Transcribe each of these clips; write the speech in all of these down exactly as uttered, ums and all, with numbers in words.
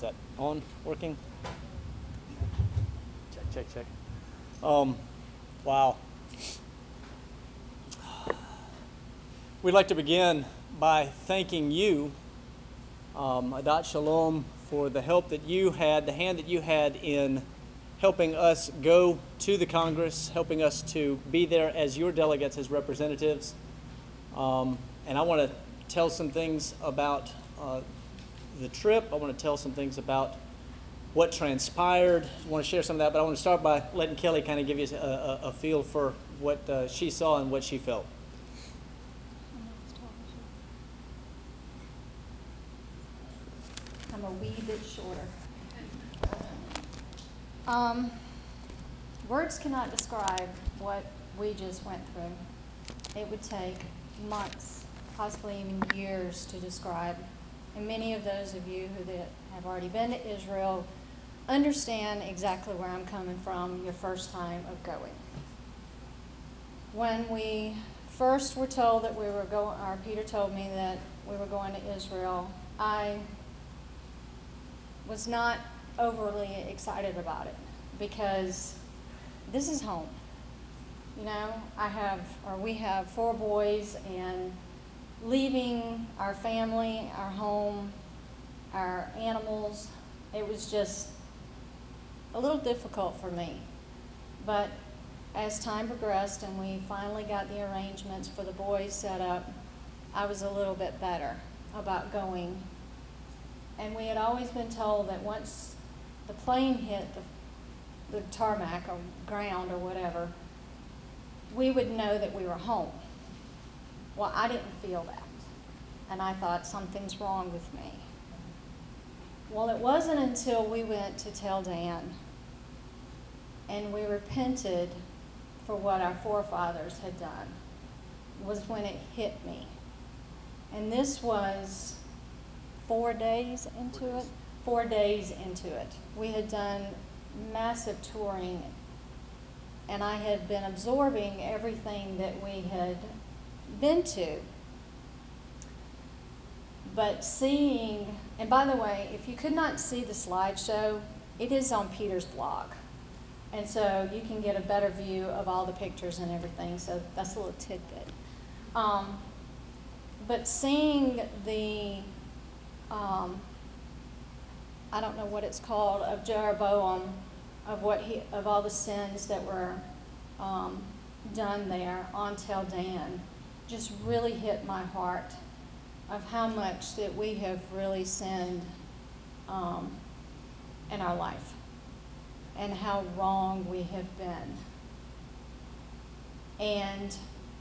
Is that on, working? Check, check, check. Um, wow. We'd like to begin by thanking you, um, Adat Shalom, for the help that you had, the hand that you had in helping us go to the Congress, helping us to be there as your delegates, as representatives. Um, and I want to tell some things about uh, the trip. I want to tell some things about what transpired. I want to share some of that, but I want to start by letting Kelly kind of give you a, a, a feel for what uh, she saw and what she felt. I'm a wee bit shorter. Um, words cannot describe what we just went through. It would take months, possibly even years to describe. And many of those of you who that have already been to Israel understand exactly where I'm coming from your first time of going. When we first were told that we were going, or Peter told me that we were going to Israel, I was not overly excited about it because this is home. You know, I have, or we have four boys, and leaving our family, our home, our animals, it was just a little difficult for me. But as time progressed and we finally got the arrangements for the boys set up, I was a little bit better about going. And we had always been told that once the plane hit the, the tarmac or ground or whatever, we would know that we were home. Well, I didn't feel that. And I thought something's wrong with me. Well, it wasn't until we went to tell Dan and we repented for what our forefathers had done was when it hit me. And this was four days into it, four days into it. We had done massive touring, and I had been absorbing everything that we had been to. But seeing, and by the way, if you could not see the slideshow, it is on Peter's blog. And so you can get a better view of all the pictures and everything, so that's a little tidbit. Um, but seeing the Um, I don't know what it's called, of Jeroboam, of what he, of all the sins that were um, done there on Tel Dan, just really hit my heart of how much that we have really sinned um, in our life and how wrong we have been. And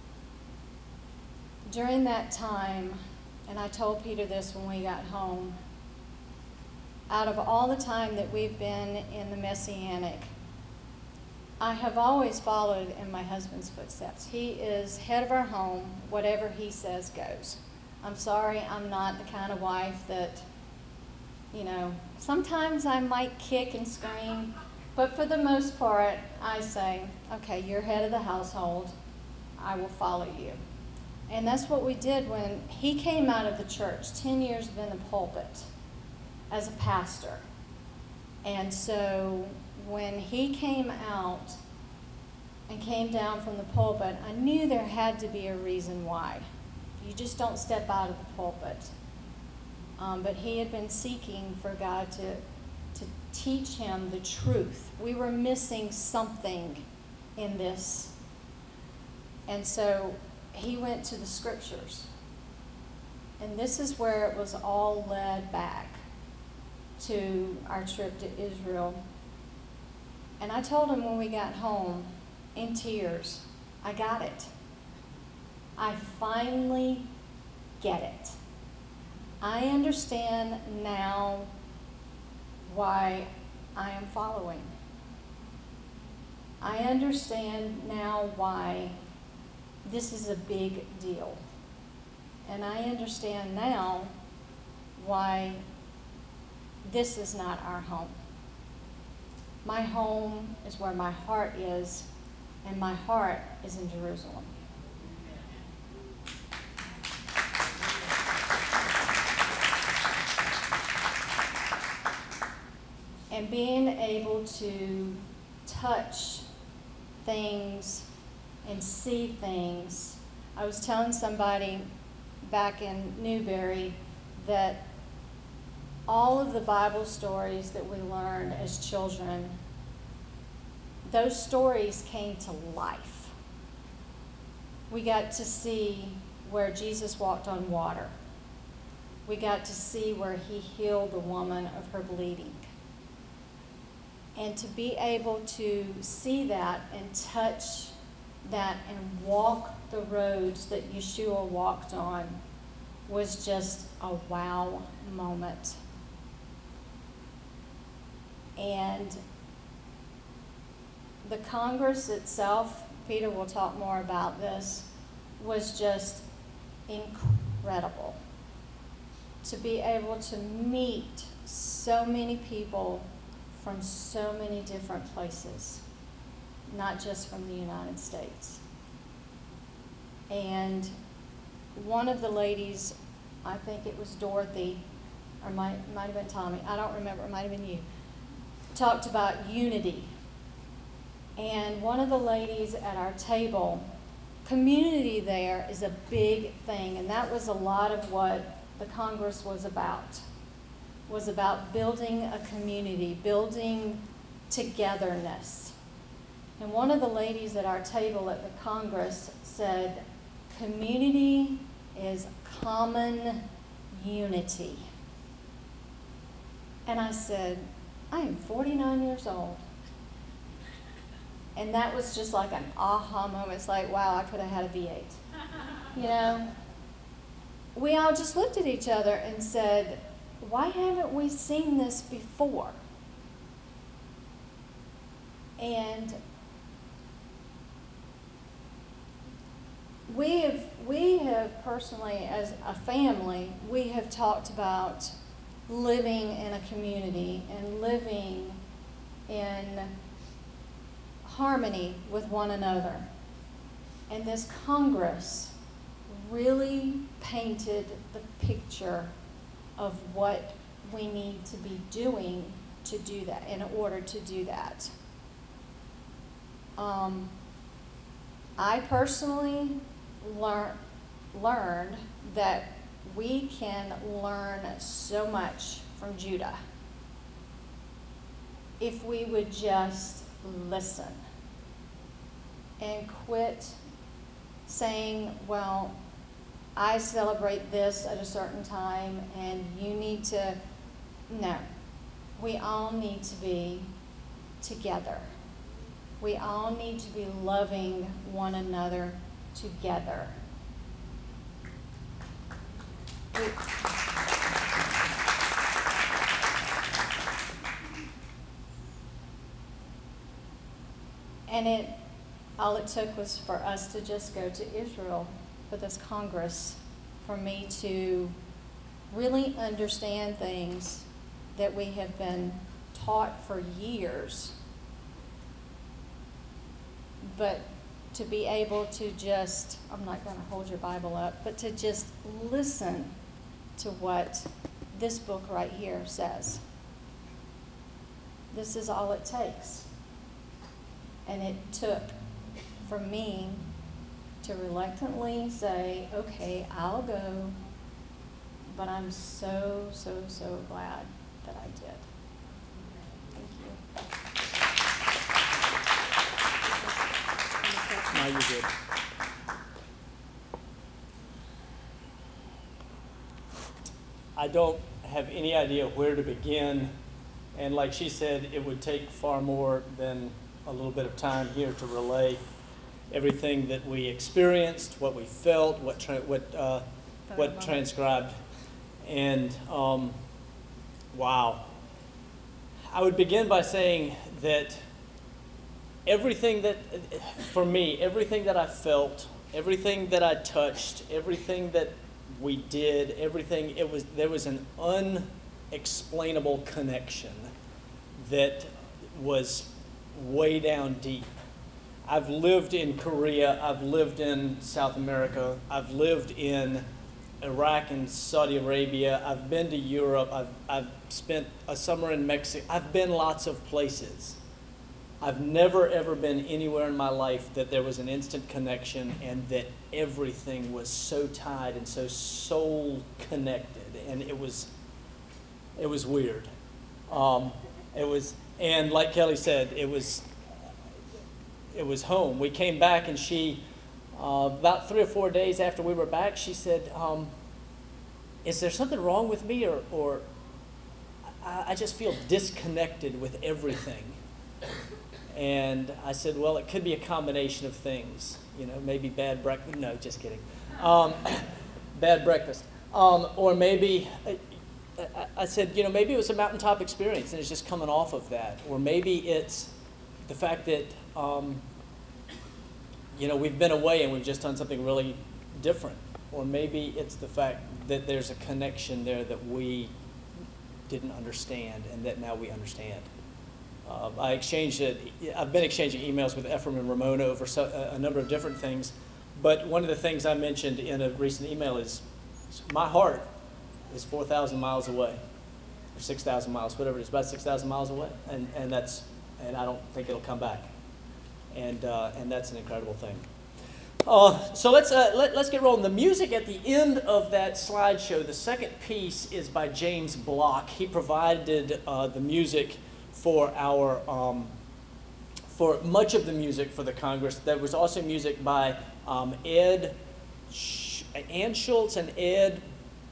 during that time, and I told Peter this when we got home, out of all the time that we've been in the Messianic, I have always followed in my husband's footsteps. He is head of our home. Whatever he says goes. I'm sorry, I'm not the kind of wife that, you know, sometimes I might kick and scream, but for the most part, I say, okay, you're head of the household. I will follow you. And that's what we did when he came out of the church, ten years in the pulpit as a pastor. And so when he came out and came down from the pulpit, I knew there had to be a reason why. You just don't step out of the pulpit. Um, but he had been seeking for God to, to teach him the truth. We were missing something in this. And so he went to the scriptures. And this is where it was all led back to our trip to Israel. And I told him when we got home, in tears, I got it. I finally get it. I understand now why I am following. I understand now why this is a big deal. And I understand now why this is not our home. My home is where my heart is, and my heart is in Jerusalem. and being able to touch things and see things. I was telling somebody back in Newberry that all of the Bible stories that we learned as children, those stories came to life. We got to see where Jesus walked on water. We got to see where he healed the woman of her bleeding. And to be able to see that and touch that and walk the roads that Yeshua walked on was just a wow moment. And the Congress itself, Peter will talk more about this, was just incredible. To be able to meet so many people from so many different places, not just from the United States. And one of the ladies, I think it was Dorothy, or might, might have been Tommy, I don't remember, it might have been you, talked about unity. And one of the ladies at our table, community there is a big thing, and that was a lot of what the Congress was about, was about building a community, building togetherness. And one of the ladies at our table at the Congress said, community is common unity. And I said, I am forty-nine years old. And that was just like an aha moment. It's like, wow, I could have had a V eight. You know? We all just looked at each other and said, why haven't we seen this before? And we have, we have personally, as a family, we have talked about living in a community and living in harmony with one another. And this Congress really painted the picture of what we need to be doing to do that, in order to do that. Um, I personally lear- learned that we can learn so much from Judah if we would just listen and quit saying, well, I celebrate this at a certain time and you need to. No, we all need to be together. We all need to be loving one another together. We, and it, all it took was for us to just go to Israel for this Congress, for me to really understand things that we have been taught for years, but to be able to just, I'm not going to hold your Bible up, but to just listen to what this book right here says. This is all it takes. And it took for me to reluctantly say, okay, I'll go, but I'm so, so, so glad that I did. Thank you. No, you're good. I don't have any idea where to begin, and like she said, it would take far more than a little bit of time here to relay everything that we experienced, what we felt, what tra- what uh, what transcribed, and um, wow. I would begin by saying that everything that, for me, everything that I felt, everything that I touched, everything that we did, everything, it was there was an unexplainable connection that was way down deep. I've lived in Korea, I've lived in South America, I've lived in Iraq and Saudi Arabia. I've been to Europe. I've, I've spent a summer in Mexico. I've been lots of places. I've never, ever been anywhere in my life that there was an instant connection and that everything was so tied and so soul connected. And it was, it was weird. Um, it was, and like Kelly said, it was, it was home. We came back and she, uh, about three or four days after we were back, she said, um, is there something wrong with me, or, or I, I just feel disconnected with everything? And I said, well, it could be a combination of things. You know, maybe bad breakfast. No, just kidding. Um, bad breakfast. Um, or maybe, I, I said, you know, maybe it was a mountaintop experience and it's just coming off of that. Or maybe it's the fact that, um, you know, we've been away and we've just done something really different. Or maybe it's the fact that there's a connection there that we didn't understand and that now we understand. Uh, I exchanged it. I've been exchanging emails with Ephraim and Ramona over so, a, a number of different things, but one of the things I mentioned in a recent email is my heart is four thousand miles away, or six thousand miles, whatever it is, about six thousand miles away, and, and that's, and I don't think it'll come back, and uh, and that's an incredible thing. Uh, so let's uh, let, let's get rolling. The music at the end of that slideshow, the second piece, is by James Block. He provided uh, the music for our um, for much of the music for the Congress. There was also music by um, Ed Sh- Ann Schultz and Ed.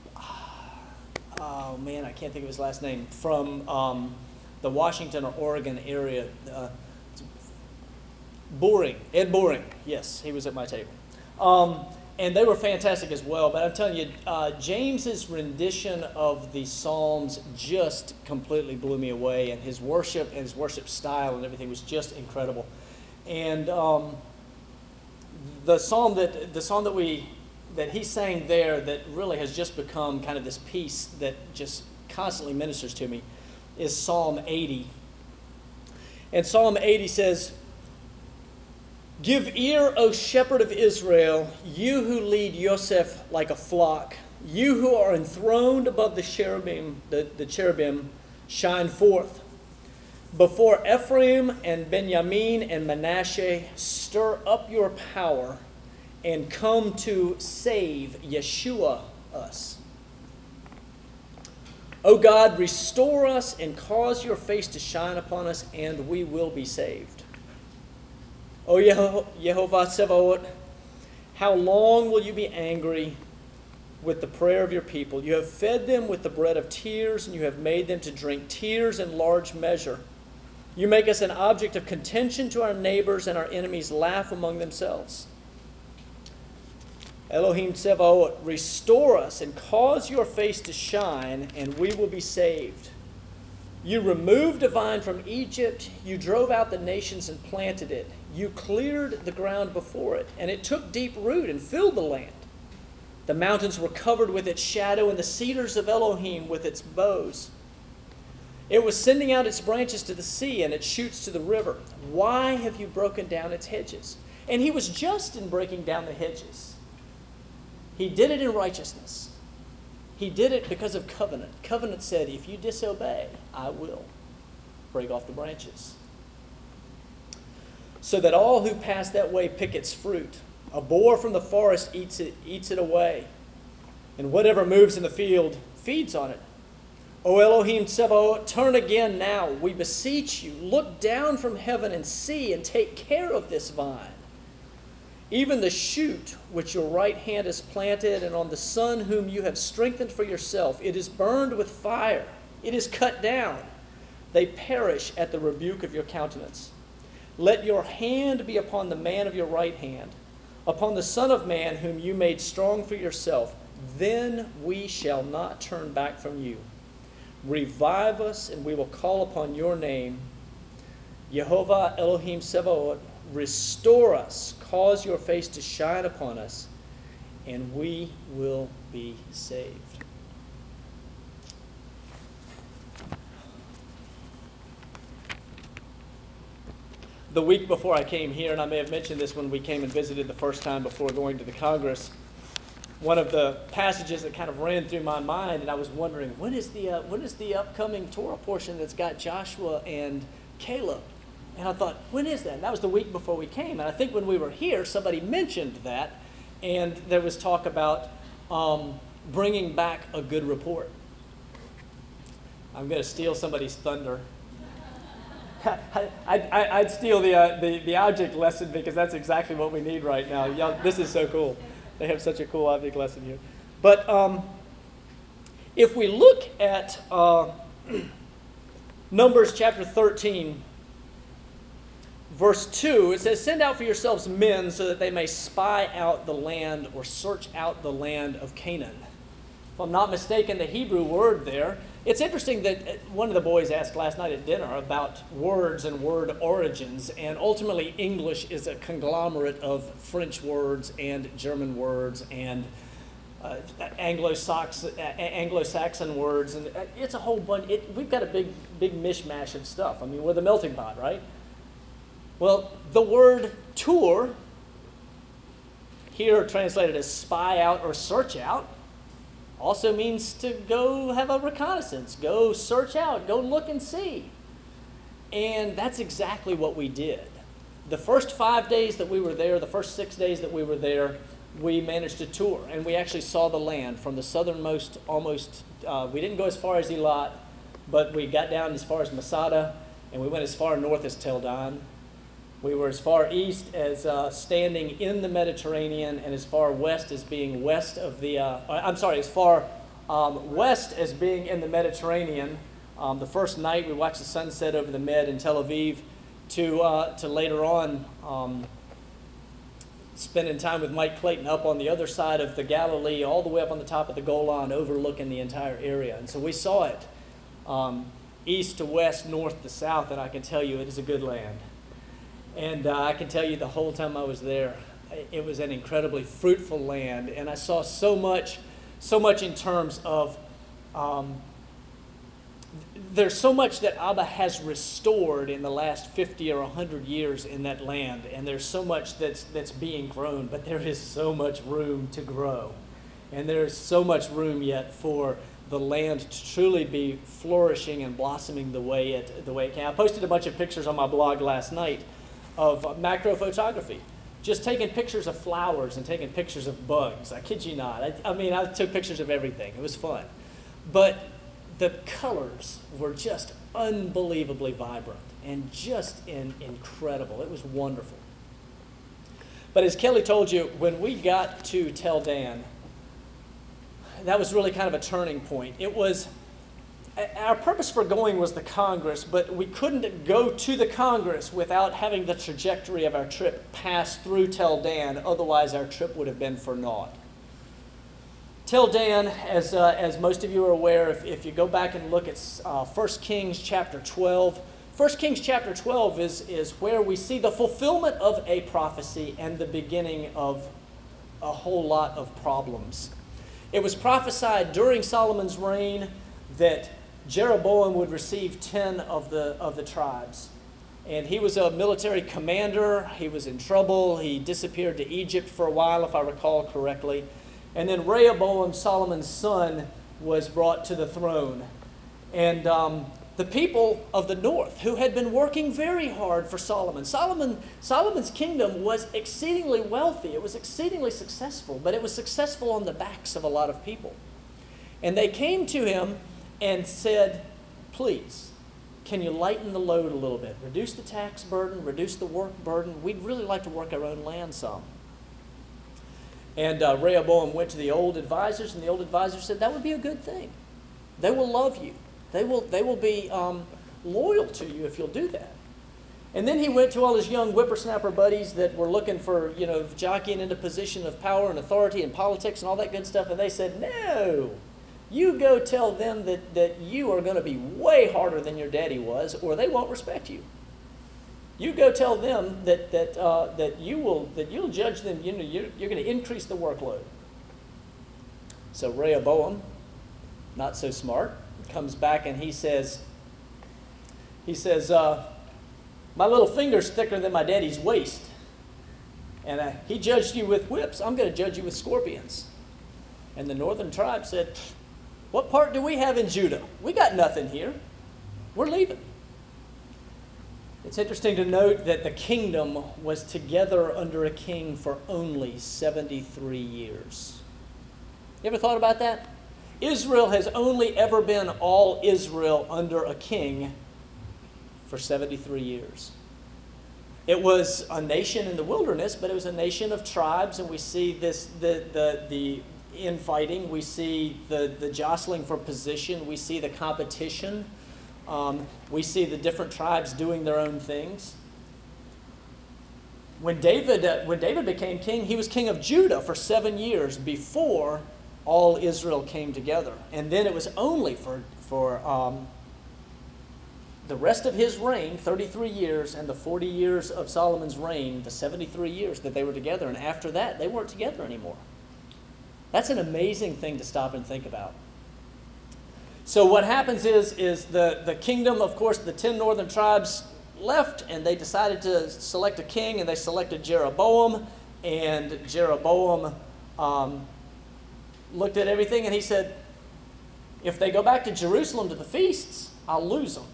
Oh man, I can't think of his last name, from um, the Washington or Oregon area. Uh, Boring, Ed Boring. Yes, he was at my table. Um, and they were fantastic as well. But I'm telling you, uh, James's rendition of the Psalms just completely blew me away. And his worship and his worship style and everything was just incredible. And um, the psalm that the song that we that he sang there that really has just become kind of this piece that just constantly ministers to me is Psalm eighty. And Psalm eighty says, "Give ear, O shepherd of Israel, you who lead Yosef like a flock. You who are enthroned above the cherubim, the, the cherubim, shine forth. Before Ephraim and Benjamin and Manasseh, stir up your power and come to save Yeshua us. O God, restore us and cause your face to shine upon us, and we will be saved. O Yehovah Tsevaot, how long will you be angry with the prayer of your people? You have fed them with the bread of tears, and you have made them to drink tears in large measure. You make us an object of contention to our neighbors, and our enemies laugh among themselves. Elohim Tsevaot, restore us and cause your face to shine, and we will be saved. You removed a vine from Egypt. You drove out the nations and planted it. You cleared the ground before it, and it took deep root and filled the land. The mountains were covered with its shadow, and the cedars of Elohim with its boughs. It was sending out its branches to the sea and its shoots to the river. Why have you broken down its hedges? And he was just in breaking down the hedges. He did it in righteousness. He did it because of covenant. Covenant said, if you disobey, I will break off the branches. So that all who pass that way pick its fruit. A boar from the forest eats it, eats it away. And whatever moves in the field feeds on it. O Elohim Tsevaot, turn again now, we beseech you. Look down from heaven and see and take care of this vine. Even the shoot which your right hand has planted, and on the son whom you have strengthened for yourself, it is burned with fire. It is cut down. They perish at the rebuke of your countenance. Let your hand be upon the man of your right hand, upon the Son of Man whom you made strong for yourself. Then we shall not turn back from you. Revive us, and we will call upon your name. Yehovah Elohim Tsevaot, restore us, cause your face to shine upon us, and we will be saved. The week before I came here, and I may have mentioned this when we came and visited the first time before going to the Congress, one of the passages that kind of ran through my mind, and I was wondering, when is the uh, when is the upcoming Torah portion that's got Joshua and Caleb? And I thought, when is that? And that was the week before we came. And I think when we were here, somebody mentioned that, and there was talk about um, bringing back a good report. I'm going to steal somebody's thunder. I, I, I'd steal the, uh, the the object lesson because that's exactly what we need right now. Y'all, this is so cool. They have such a cool object lesson here. But um, if we look at uh, Numbers chapter thirteen, verse two, it says, "Send out for yourselves men so that they may spy out the land or search out the land of Canaan." If I'm not mistaken, the Hebrew word there, it's interesting that one of the boys asked last night at dinner about words and word origins, and ultimately English is a conglomerate of French words and German words and uh, Anglo-Saxon, Anglo-Saxon words, and it's a whole bunch. It, we've got a big, big mishmash of stuff. I mean, we're the melting pot, right? Well, the word tour, here translated as spy out or search out, also means to go have a reconnaissance, go search out, go look and see. And that's exactly what we did. The first five days that we were there, the first six days that we were there, we managed to tour. And we actually saw the land from the southernmost, almost, uh, we didn't go as far as Eilat, but we got down as far as Masada, and we went as far north as Tel Dan. We were as far east as uh, standing in the Mediterranean, and as far west as being west of the, uh, I'm sorry, as far um, west as being in the Mediterranean. Um, the first night we watched the sunset over the Med in Tel Aviv, to, uh, to later on um, spending time with Mike Clayton up on the other side of the Galilee, all the way up on the top of the Golan, overlooking the entire area. And so we saw it um, east to west, north to south, and I can tell you it is a good land. And uh, I can tell you the whole time I was there, it was an incredibly fruitful land. And I saw so much, so much in terms of, um, there's so much that Abba has restored in the last fifty or one hundred years in that land. And there's so much that's, that's being grown, but there is so much room to grow. And there's so much room yet for the land to truly be flourishing and blossoming the way it, the way it can. I posted a bunch of pictures on my blog last night of macro photography, just taking pictures of flowers and taking pictures of bugs. I kid you not. I, I mean, I took pictures of everything. It was fun. But the colors were just unbelievably vibrant and just in, incredible. It was wonderful. But as Kelly told you, when we got to Tel Dan, that was really kind of a turning point. It was, our purpose for going was the Congress, but we couldn't go to the Congress without having the trajectory of our trip pass through Tel Dan. Otherwise, our trip would have been for naught. Tel Dan, as, uh, as most of you are aware, if, if you go back and look at uh, First Kings chapter twelve, First Kings chapter twelve is, is where we see the fulfillment of a prophecy and the beginning of a whole lot of problems. It was prophesied during Solomon's reign that Jeroboam would receive ten of the, of the tribes. And he was a military commander. He was in trouble. He disappeared to Egypt for a while, if I recall correctly. And then Rehoboam, Solomon's son, was brought to the throne. And um, the people of the north, who had been working very hard for Solomon. Solomon, Solomon's kingdom was exceedingly wealthy. It was exceedingly successful, but it was successful on the backs of a lot of people. And they came to him and said, please, can you lighten the load a little bit? Reduce the tax burden, reduce the work burden. We'd really like to work our own land some. And uh, Rehoboam went to the old advisors, and the old advisors said, that would be a good thing. They will love you. They will, they will be um, loyal to you if you'll do that. And then he went to all his young whippersnapper buddies that were looking for, you know, jockeying into position of power and authority and politics and all that good stuff, and they said, no. You go tell them that, that you are going to be way harder than your daddy was, or they won't respect you. You go tell them that that uh, that you will that you'll judge them. You know, you're, you're going to increase the workload. So Rehoboam, not so smart, comes back and he says, he says, uh, my little finger's thicker than my daddy's waist, and uh, he judged you with whips. I'm going to judge you with scorpions. And the northern tribe said, what part do we have in Judah? We got nothing here. We're leaving. It's interesting to note that the kingdom was together under a king for only seventy-three years. You ever thought about that? Israel has only ever been all Israel under a king for seventy-three years. It was a nation in the wilderness, but it was a nation of tribes, and we see this the the the infighting, we see the, the jostling for position, we see the competition, um, we see the different tribes doing their own things. When David uh, when David became king, he was king of Judah for seven years before all Israel came together. And then it was only for, for um, the rest of his reign, thirty-three years, and the forty years of Solomon's reign, the seventy-three years that they were together. And after that, they weren't together anymore. That's an amazing thing to stop and think about. So what happens is, is the, the kingdom, of course, the ten northern tribes left, and they decided to select a king, and they selected Jeroboam. And Jeroboam um, looked at everything, and he said, if they go back to Jerusalem to the feasts, I'll lose them.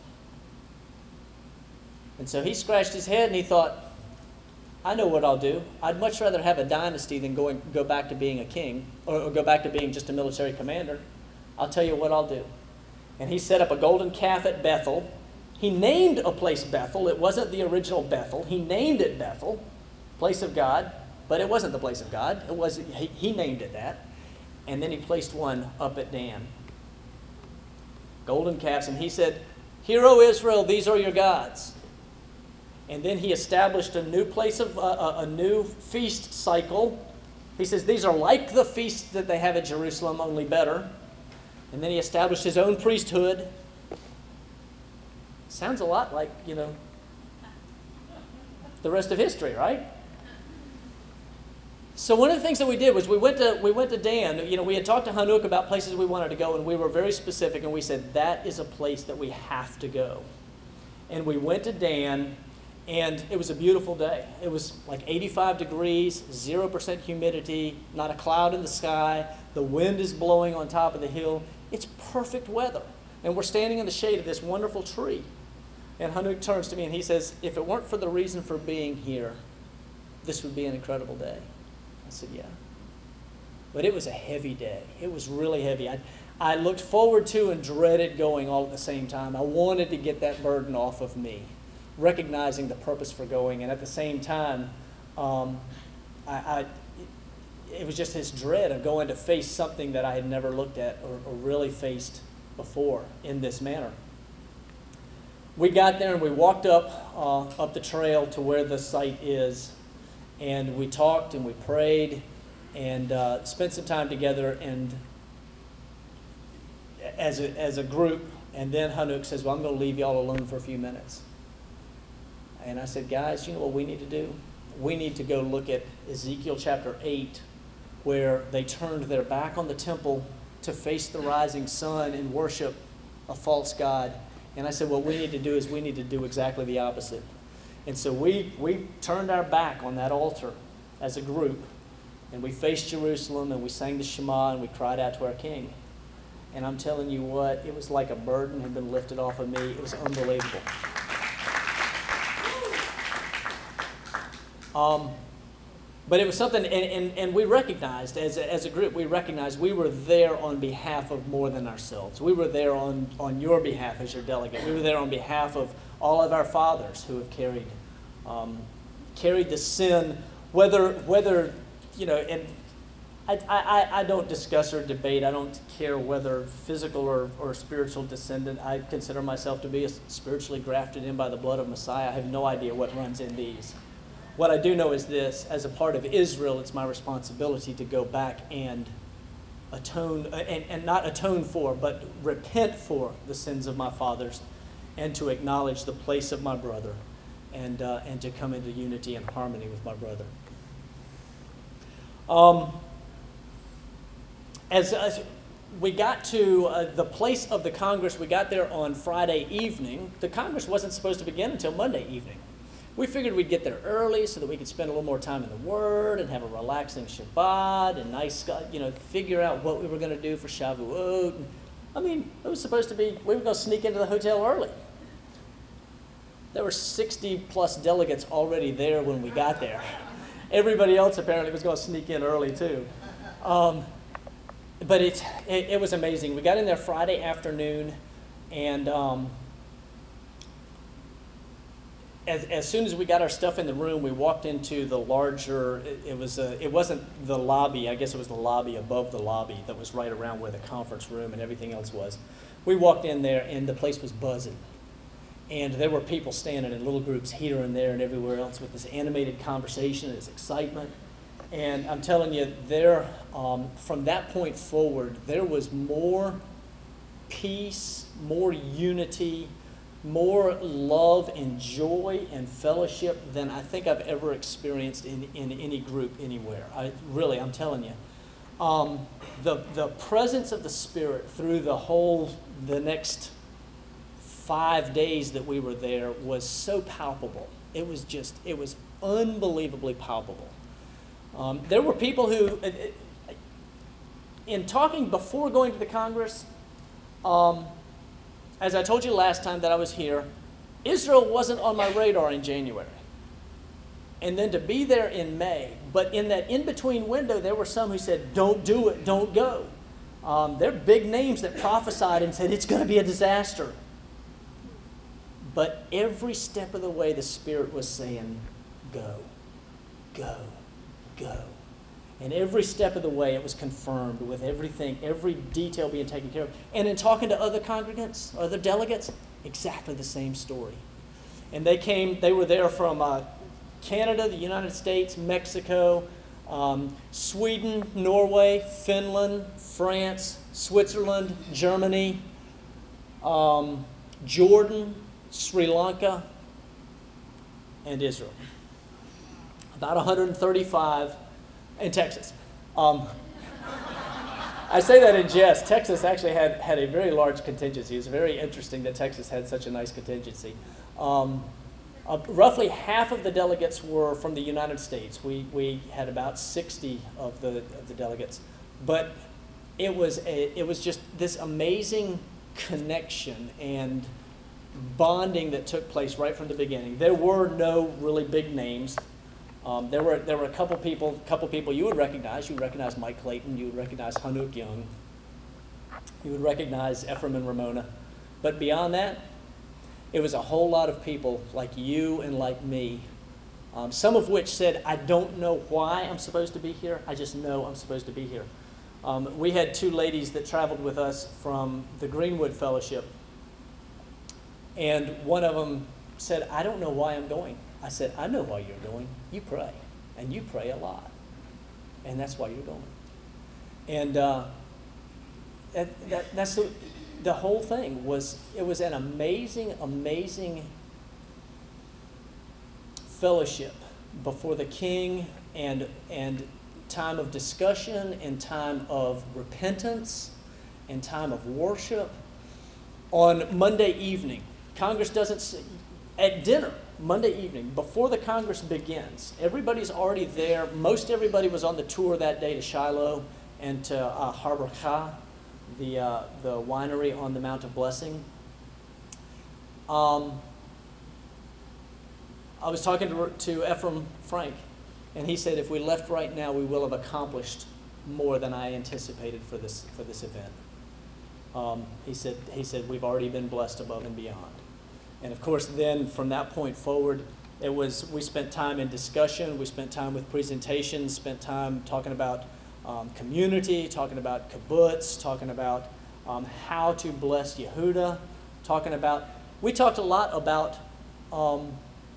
And so he scratched his head, and he thought, I know what I'll do. I'd much rather have a dynasty than going, go back to being a king, or, or go back to being just a military commander. I'll tell you what I'll do. And he set up a golden calf at Bethel. He named a place Bethel. It wasn't the original Bethel. He named it Bethel, place of God, but it wasn't the place of God. It was, he, he named it that. And then he placed one up at Dan. Golden calves. And he said, Hear, O Israel, these are your gods. And then he established a new place of, uh, a new feast cycle. He says, these are like the feasts that they have at Jerusalem, only better. And then he established his own priesthood. Sounds a lot like, you know, the rest of history, right? So one of the things that we did was we went to we went to Dan. You know, we had talked to Hanuk about places we wanted to go, and we were very specific, and we said, that is a place that we have to go. And we went to Dan, and it was a beautiful day. It was like eighty-five degrees, zero percent humidity, not a cloud in the sky. The wind is blowing on top of the hill. It's perfect weather. And we're standing in the shade of this wonderful tree. And Hanuk turns to me and he says, if it weren't for the reason for being here, this would be an incredible day. I said, yeah. But it was a heavy day. It was really heavy. I, I looked forward to and dreaded going all at the same time. I wanted to get that burden off of me, recognizing the purpose for going. And at the same time, um, I, I, it was just this dread of going to face something that I had never looked at or, or really faced before in this manner. We got there and we walked up, uh, up the trail to where the site is. And we talked and we prayed and uh, spent some time together and as a, as a group. And then Hanuk says, well, I'm going to leave y'all alone for a few minutes. And I said, guys, you know what we need to do? We need to go look at Ezekiel chapter eight, where they turned their back on the temple to face the rising sun and worship a false god. And I said, what we need to do is we need to do exactly the opposite. And so we, we turned our back on that altar as a group, and we faced Jerusalem, and we sang the Shema, and we cried out to our King. And I'm telling you what, it was like a burden had been lifted off of me. It was unbelievable. Um, but it was something, and, and, and we recognized, as a, as a group, we recognized we were there on behalf of more than ourselves. We were there on, on your behalf as your delegate. We were there on behalf of all of our fathers who have carried um, carried the sin, whether, whether you know, and I, I, I don't discuss or debate. I don't care whether physical or, or spiritual descendant. I consider myself to be a spiritually grafted in by the blood of Messiah. I have no idea what runs in these. What I do know is this: as a part of Israel, it's my responsibility to go back and atone, and, and not atone for, but repent for the sins of my fathers, and to acknowledge the place of my brother, and uh, and to come into unity and harmony with my brother. Um, as, as we got to uh, the place of the Congress, we got there on Friday evening. The Congress wasn't supposed to begin until Monday evening. we figured we'd get there early so that we could spend a little more time in the Word and have a relaxing Shabbat and nice, you know, figure out what we were going to do for Shavuot. And, I mean, it was supposed to be, we were going to sneak into the hotel early. There were sixty plus delegates already there when we got there. Everybody else apparently was going to sneak in early too. Um, but it, it, it was amazing. We got in there Friday afternoon, and um, As, as soon as we got our stuff in the room, we walked into the larger, it, it was a, it wasn't the lobby, I guess it was the lobby above the lobby that was right around where the conference room and everything else was. We walked in there and the place was buzzing. And there were people standing in little groups here and there and everywhere else with this animated conversation and this excitement. And I'm telling you, there, um, from that point forward, there was more peace, more unity, more love and joy and fellowship than I think I've ever experienced in, in any group anywhere. I really, I'm telling you. Um, the, the presence of the Spirit through the whole, the next five days that we were there was so palpable. It was just, it was unbelievably palpable. Um, there were people who, in talking before going to the Congress, um, as I told you last time that I was here, Israel wasn't on my radar in January. And then to be there in May, but in that in-between window, there were some who said, don't do it, don't go. Um, they're big names that prophesied and said, it's going to be a disaster. But every step of the way, the Spirit was saying, go, go, go. And every step of the way, it was confirmed with everything, every detail being taken care of. And in talking to other congregants, other delegates, exactly the same story. And they came, they were there from uh, Canada, the United States, Mexico, um, Sweden, Norway, Finland, France, Switzerland, Germany, um, Jordan, Sri Lanka, and Israel. About one hundred thirty-five. In Texas. Um, I say that in jest. Texas actually had, had a very large contingency. It's very interesting that Texas had such a nice contingency. Um, uh, roughly half of the delegates were from the United States. We, we had about sixty of the, of the delegates. But it was, a, it was just this amazing connection and bonding that took place right from the beginning. There were no really big names. Um, there were there were a couple people, couple people you would recognize. You would recognize Mike Clayton. You would recognize Hanuk Young. You would recognize Ephraim and Ramona. But beyond that, it was a whole lot of people like you and like me. Um, some of which said, "I don't know why I'm supposed to be here. I just know I'm supposed to be here." Um, we had two ladies that traveled with us from the Greenwood Fellowship, and one of them said, "I don't know why I'm going." I said, I know why you're going. You pray. And you pray a lot. And that's why you're going. And uh, that, that, that's the, the whole thing was, it was an amazing, amazing fellowship before the King, and, and time of discussion and time of repentance and time of worship. On Monday evening, Congress doesn't, at dinner, Monday evening, before the Congress begins, everybody's already there. Most everybody was on the tour that day to Shiloh and to uh, Harbor Cha, the, uh, the winery on the Mount of Blessing. Um, I was talking to, to Ephraim Frank, and he said, if we left right now, we will have accomplished more than I anticipated for this, for this event. Um, he said, he said, we've already been blessed above and beyond. And of course, then from that point forward, it was, we spent time in discussion, we spent time with presentations, spent time talking about um, community, talking about kibbutz, talking about um, how to bless Yehuda, talking about, we talked a lot about um,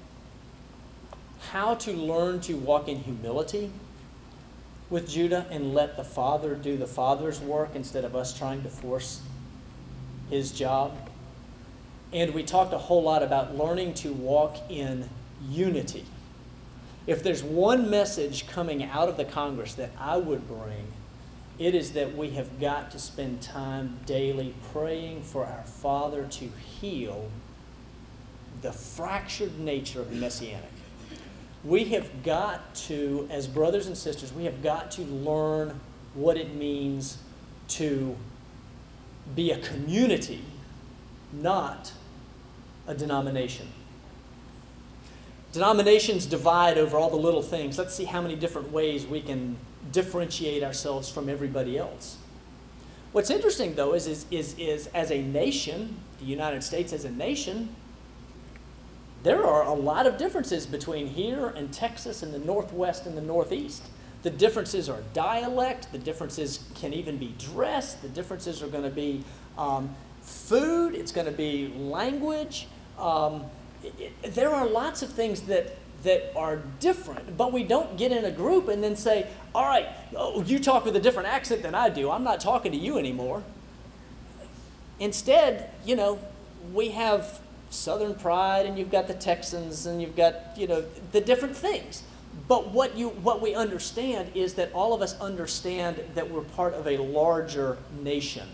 how to learn to walk in humility with Judah and let the Father do the Father's work instead of us trying to force his job. And we talked a whole lot about learning to walk in unity. If there's one message coming out of the Congress that I would bring, it is that we have got to spend time daily praying for our Father to heal the the fractured nature of the Messianic. We have got to, as brothers and sisters, we have got to learn what it means to be a community, not a denomination. Denominations divide over all the little things. Let's see how many different ways we can differentiate ourselves from everybody else. What's interesting, though, is, is, is, is as a nation, the United States as a nation, there are a lot of differences between here and Texas and the Northwest and the Northeast. The differences are dialect. The differences can even be dress. The differences are going to be um, food. It's going to be language. Um, it, it, there are lots of things that that are different, but we don't get in a group and then say, all right, oh, you talk with a different accent than I do. I'm not talking to you anymore. Instead, you know, we have Southern pride, and you've got the Texans, and you've got, you know, the different things. But what you what we understand is that all of us understand that we're part of a larger nation.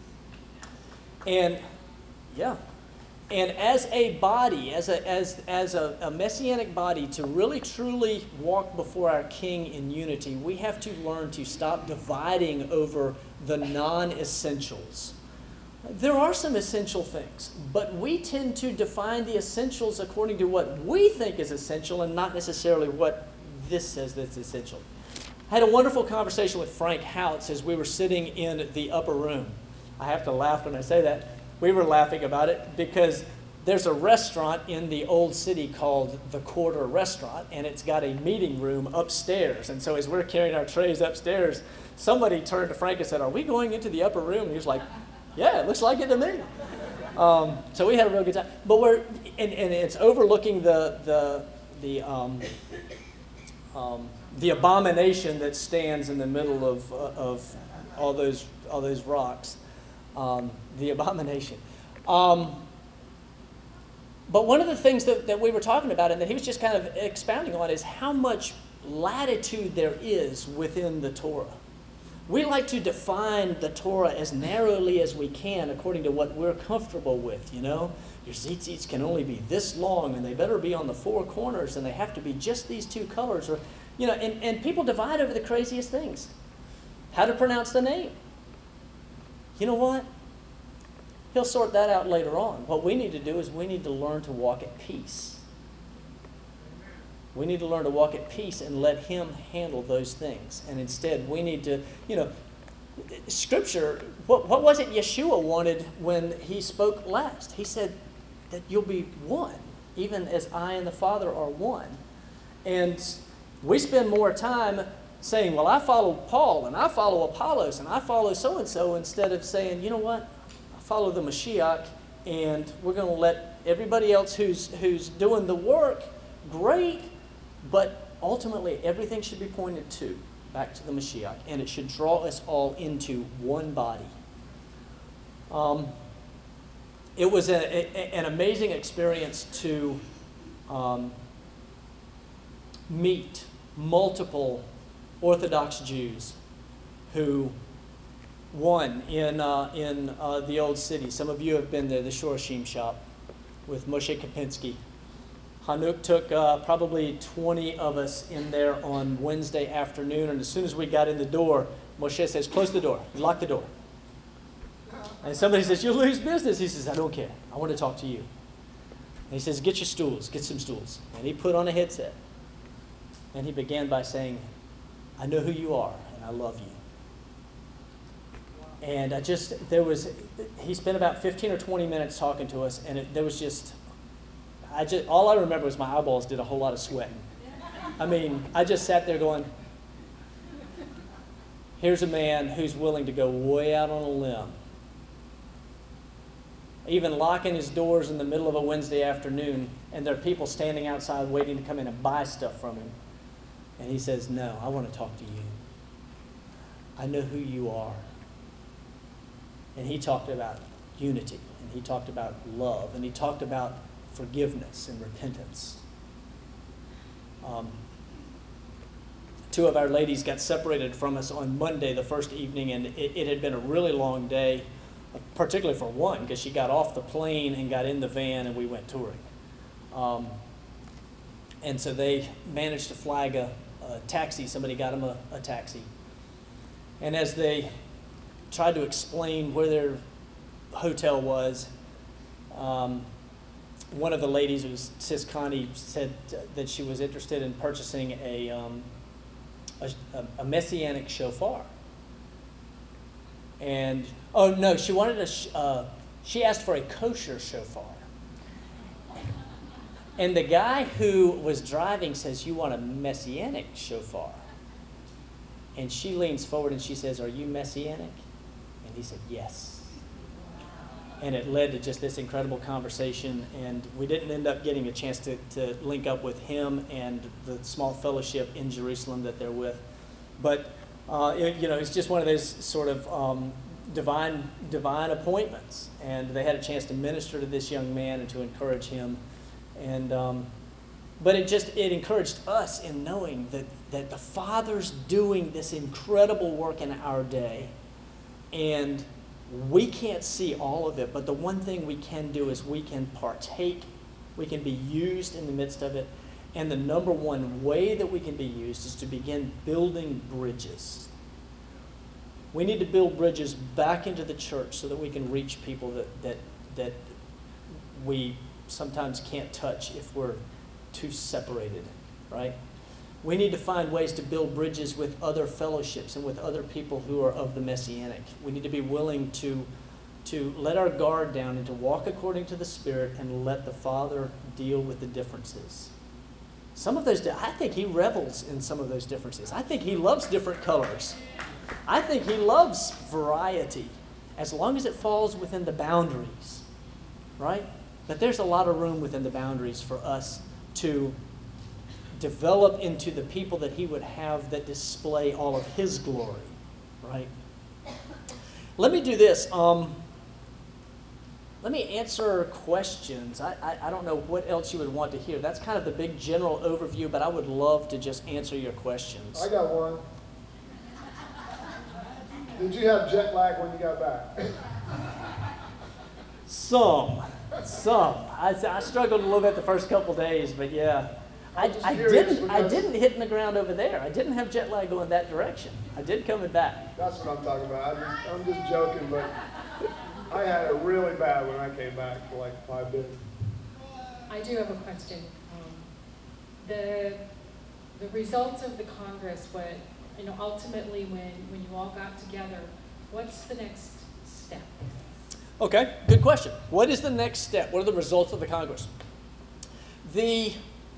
And, yeah. And as a body, as a, as, as a, a messianic body, to really truly walk before our King in unity, we have to learn to stop dividing over the non-essentials. There are some essential things, but we tend to define the essentials according to what we think is essential and not necessarily what this says that's essential. I had a wonderful conversation with Frank Houts as we were sitting in the upper room. I have to laugh when I say that. We were laughing about it because there's a restaurant in the old city called the Quarter Restaurant, and it's got a meeting room upstairs. And so as we're carrying our trays upstairs, somebody turned to Frank and said, "Are we going into the upper room?" And he was like, "Yeah, it looks like it to me." Um, so we had a real good time. But we're and, and it's overlooking the the the um, um, the abomination that stands in the middle of uh, of all those all those rocks. Um, the abomination. Um, but one of the things that, that we were talking about and that he was just kind of expounding on is how much latitude there is within the Torah. We like to define the Torah as narrowly as we can according to what we're comfortable with, you know. Your tzitzits can only be this long, and they better be on the four corners, and they have to be just these two colors. Or, you know, and, and people divide over the craziest things. How to pronounce the name. You know what? He'll sort that out later on. What we need to do is we need to learn to walk at peace. We need to learn to walk at peace and let him handle those things. And instead, we need to, you know, Scripture, what, what was it Yeshua wanted when he spoke last? He said that you'll be one, even as I and the Father are one. And we spend more time saying, well, I follow Paul, and I follow Apollos, and I follow so-and-so, instead of saying, you know what, I follow the Mashiach, and we're going to let everybody else who's, who's doing the work, great, but ultimately everything should be pointed to, back to the Mashiach, and it should draw us all into one body. Um, it was a, a, an amazing experience to um, meet multiple Orthodox Jews who, one, in, uh, in uh, the old city. Some of you have been there, the Shorashim shop with Moshe Kapinski. Hanuk took uh, probably twenty of us in there on Wednesday afternoon, and as soon as we got in the door, Moshe says, close the door, lock the door. And somebody says, you'll lose business. He says, I don't care. I want to talk to you. And he says, get your stools, get some stools. And he put on a headset. And he began by saying, I know who you are, and I love you. And I just, there was, he spent about fifteen or twenty minutes talking to us, and it, there was just, I just, all I remember was my eyeballs did a whole lot of sweating. I mean, I just sat there going, here's a man who's willing to go way out on a limb, even locking his doors in the middle of a Wednesday afternoon, and there are people standing outside waiting to come in and buy stuff from him. And he says, no, I want to talk to you. I know who you are. And he talked about unity, and he talked about love, and he talked about forgiveness and repentance. Um, two of our ladies got separated from us on Monday, the first evening, and it, it had been a really long day, particularly for one, because she got off the plane and got in the van, and we went touring. Um, and so they managed to flag a, a taxi. Somebody got them a, a taxi. And as they tried to explain where their hotel was, um, one of the ladies, it was Sis Connie, said that she was interested in purchasing a, um, a, a Messianic shofar. And, oh no, she wanted a, sh- uh, she asked for a kosher shofar. And the guy who was driving says, "You want a Messianic shofar?" And she leans forward and she says, "Are you Messianic?" And he said, "Yes." And it led to just this incredible conversation, and we didn't end up getting a chance to, to link up with him and the small fellowship in Jerusalem that they're with. But, uh, it, you know, it's just one of those sort of um, divine, divine appointments. And they had a chance to minister to this young man and to encourage him. And um, but it just, it encouraged us in knowing that, that the Father's doing this incredible work in our day. And we can't see all of it, but the one thing we can do is we can partake, we can be used in the midst of it. And the number one way that we can be used is to begin building bridges. We need to build bridges back into the church so that we can reach people that, that, that we sometimes can't touch if we're too separated, right? We need to find ways to build bridges with other fellowships and with other people who are of the Messianic. We need to be willing to, to let our guard down and to walk according to the Spirit and let the Father deal with the differences. Some of those, I think he revels in some of those differences. I think he loves different colors. I think he loves variety, as long as it falls within the boundaries, right? But there's a lot of room within the boundaries for us to develop into the people that he would have that display all of his glory, right? Let me do this. Um, let me answer questions. I, I, I don't know what else you would want to hear. That's kind of the big general overview, but I would love to just answer your questions. I got one. Did you have jet lag when you got back? Some. Some. I, I struggled a little bit the first couple days, but yeah. I, I curious didn't. I because- didn't hit in the ground over there. I didn't have jet lag going that direction. I did coming back. That's what I'm talking about. I'm just, I'm just joking, but I had it really bad when I came back for like five days. I do have a question. Um, the the results of the Congress, what you know, ultimately when when you all got together, what's the next step? Okay, good question. What is the next step? What are the results of the Congress? The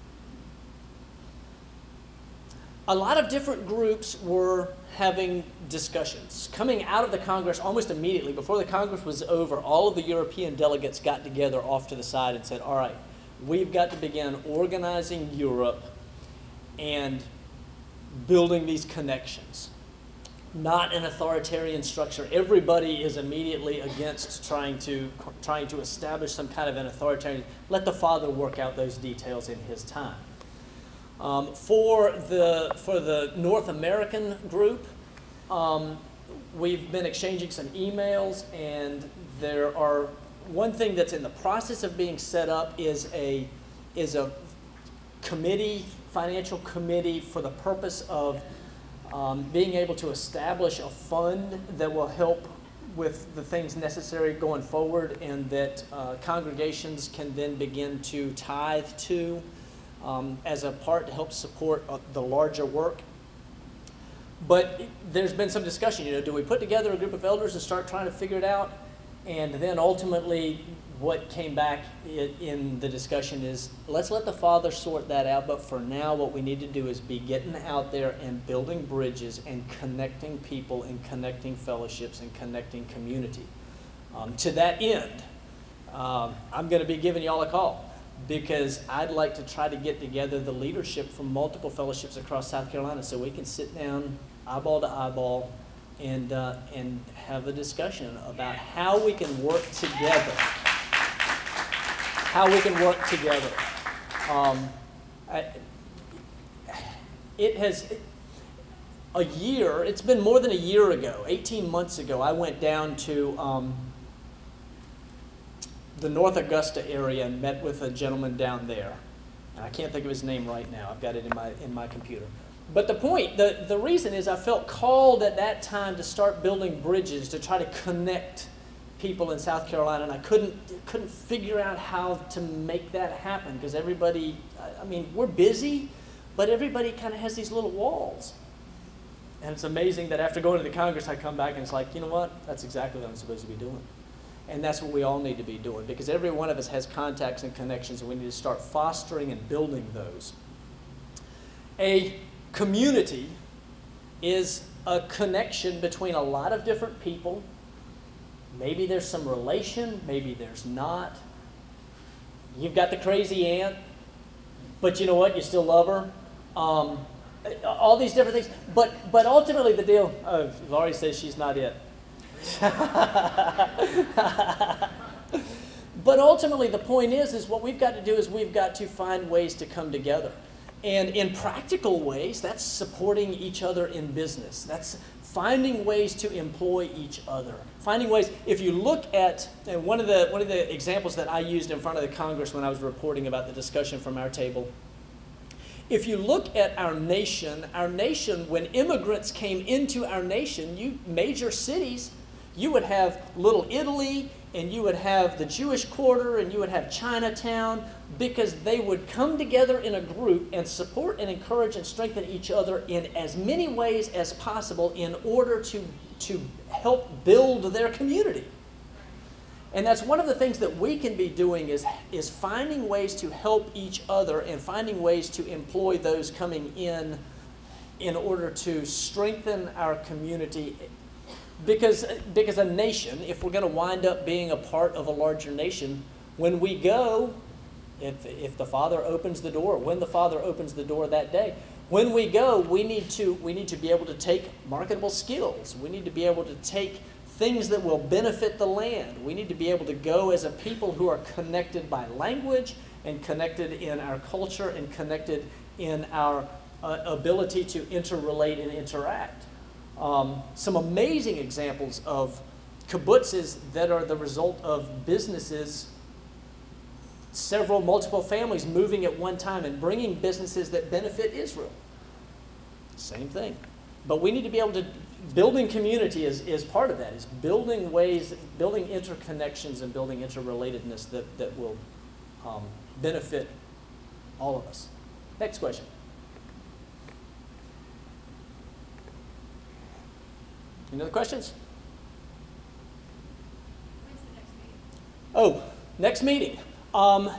a lot of different groups were having discussions. Coming out of the Congress almost immediately, before the Congress was over, all of the European delegates got together off to the side and said, all right, we've got to begin organizing Europe and building these connections. Not an authoritarian structure. Everybody is immediately against trying to trying to establish some kind of an authoritarian. Let the Father work out those details in his time. Um, for the for the North American group, um, we've been exchanging some emails, and there are one thing that's in the process of being set up is a is a committee, financial committee, for the purpose of um, being able to establish a fund that will help with the things necessary going forward, and that uh, congregations can then begin to tithe to. Um, as a part to help support uh, the larger work. But there's been some discussion, you know, do we put together a group of elders and start trying to figure it out? And then ultimately what came back in, in the discussion is, let's let the Father sort that out, but for now what we need to do is be getting out there and building bridges and connecting people and connecting fellowships and connecting community. Um, to that end, um, I'm going to be giving y'all a call, because I'd like to try to get together the leadership from multiple fellowships across South Carolina so we can sit down eyeball to eyeball and uh, and have a discussion about how we can work together. How we can work together. Um, I, it has, a year, it's been more than a year ago, eighteen months ago, I went down to um, the North Augusta area and met with a gentleman down there. And I can't think of his name right now. I've got it in my in my computer. But the point, the, the reason is I felt called at that time to start building bridges to try to connect people in South Carolina, and I couldn't couldn't figure out how to make that happen because everybody, I mean, we're busy, but everybody kind of has these little walls. And it's amazing that after going to the Congress, I come back and it's like, you know what? That's exactly what I'm supposed to be doing. And that's what we all need to be doing because every one of us has contacts and connections, and we need to start fostering and building those. A community is a connection between a lot of different people. Maybe there's some relation, maybe there's not. You've got the crazy aunt, but you know what? You still love her. Um, all these different things. But but ultimately the deal, oh, Laurie says she's not it. But ultimately the point is, is what we've got to do is we've got to find ways to come together. And in practical ways, that's supporting each other in business. That's finding ways to employ each other. Finding ways, if you look at, and one of the one of the examples that I used in front of the Congress when I was reporting about the discussion from our table, if you look at our nation, our nation, when immigrants came into our nation, you major cities, you would have Little Italy, and you would have the Jewish Quarter, and you would have Chinatown, because they would come together in a group and support and encourage and strengthen each other in as many ways as possible in order to, to help build their community. And that's one of the things that we can be doing is, is finding ways to help each other and finding ways to employ those coming in in order to strengthen our community. Because, because a nation, if we're going to wind up being a part of a larger nation, when we go, if, if the Father opens the door, when the Father opens the door that day, when we go, we need to, we need to be able to take marketable skills. We need to be able to take things that will benefit the land. We need to be able to go as a people who are connected by language and connected in our culture and connected in our uh, ability to interrelate and interact. Um, some amazing examples of kibbutzes that are the result of businesses, several multiple families moving at one time and bringing businesses that benefit Israel. Same thing. But we need to be able to, building community is, is part of that, is building ways, building interconnections and building interrelatedness that, that will um, benefit all of us. Next question. Any other questions? When's the next meeting? Oh, next meeting. Um,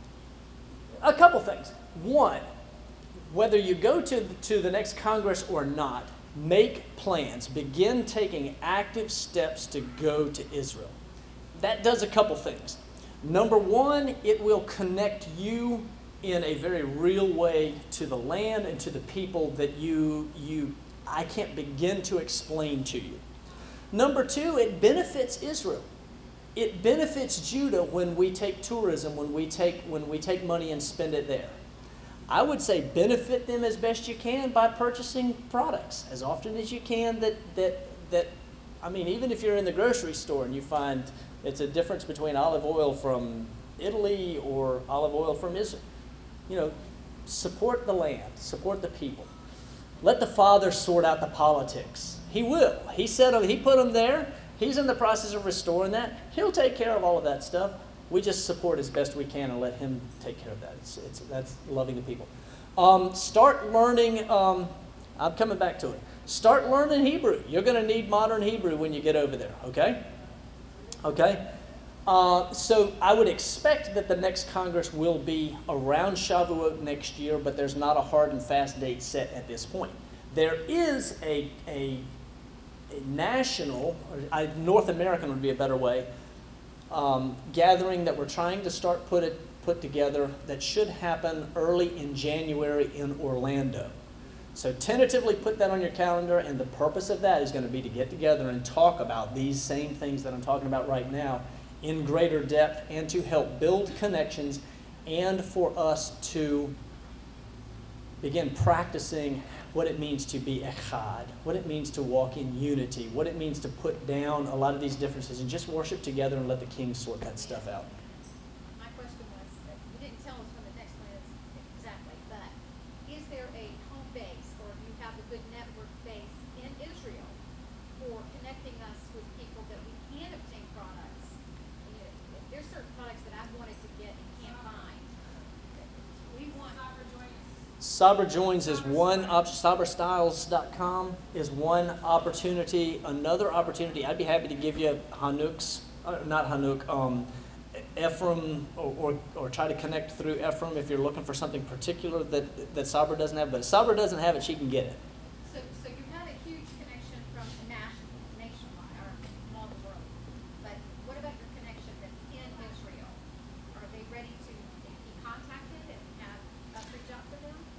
a couple things. One, whether you go to, to the next Congress or not, make plans. Begin taking active steps to go to Israel. That does a couple things. Number one, it will connect you in a very real way to the land and to the people that you you I can't begin to explain to you. Number two, it benefits Israel. It benefits Judah when we take tourism, when we take, when we take money and spend it there. I would say benefit them as best you can by purchasing products as often as you can that, that, that I mean, even if you're in the grocery store and you find it's a difference between olive oil from Italy or olive oil from Israel, you know, support the land, support the people. Let the Father sort out the politics. He will. He said he put them there. He's in the process of restoring that. He'll take care of all of that stuff. We just support as best we can and let him take care of that. It's, it's, that's loving the people. Um, start learning. Um, I'm coming back to it. Start learning Hebrew. You're going to need modern Hebrew when you get over there, okay? Okay? Uh, so I would expect that the next Congress will be around Shavuot next year, but there's not a hard and fast date set at this point. There is a, a, a national, or a North American would be a better way, um, gathering that we're trying to start put, it, put together that should happen early in January in Orlando. So tentatively put that on your calendar, and the purpose of that is going to be to get together and talk about these same things that I'm talking about right now in greater depth and to help build connections and for us to begin practicing what it means to be echad, what it means to walk in unity, what it means to put down a lot of these differences and just worship together and let the King sort that stuff out. Saber Joins is one option. saber styles dot com is one opportunity. Another opportunity, I'd be happy to give you Hanuk's, uh, not Hanuk, um, Ephraim, or, or, or try to connect through Ephraim if you're looking for something particular that, that Saber doesn't have. But if Saber doesn't have it, she can get it. So, so you've had a huge connection from national, nationwide, or from all the world. But what about your connection that's in Israel? Are they ready to be contacted and have us reach out to them?